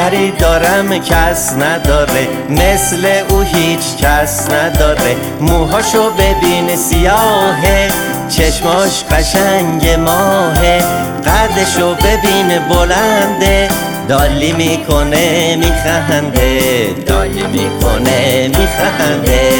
دختری دارم کس نداره، مثل او هیچ کس نداره. موهاشو ببین سیاهه، چشماش قشنگ ماهه. قدشو ببین بلنده، دالی میکنه میخنده، دالی میکنه میخنده.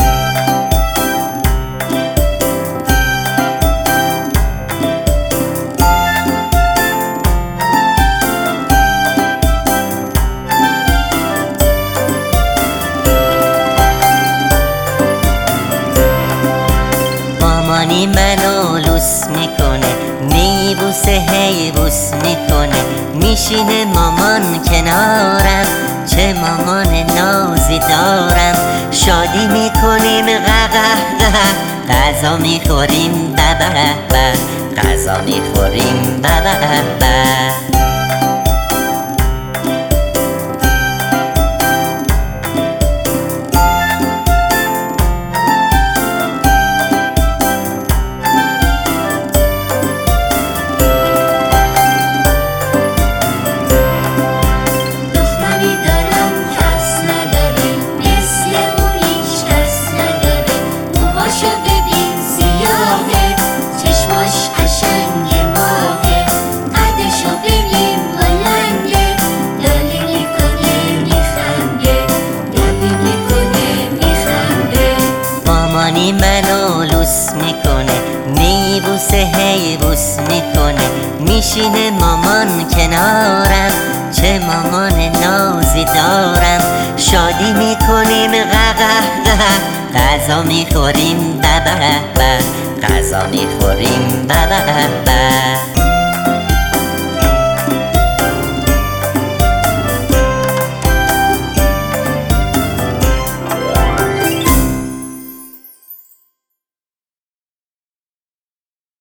مامانی منو لوس میکنه، میبوسه هی بوس میکنه. میشینه مامان کنارم، چه مامان نازی دارم. شادی میکنیم غغه، غذا میخوریم ببه، غذا میخوریم ببه. مامانی منو لوس میکنه، میبوسه هی بوس میکنه. میشینه مامان کنارم، چه مامان نازی دارم. شادی میکنیم غغه، غذا میخوریم ببه، غذا میخوریم ببه.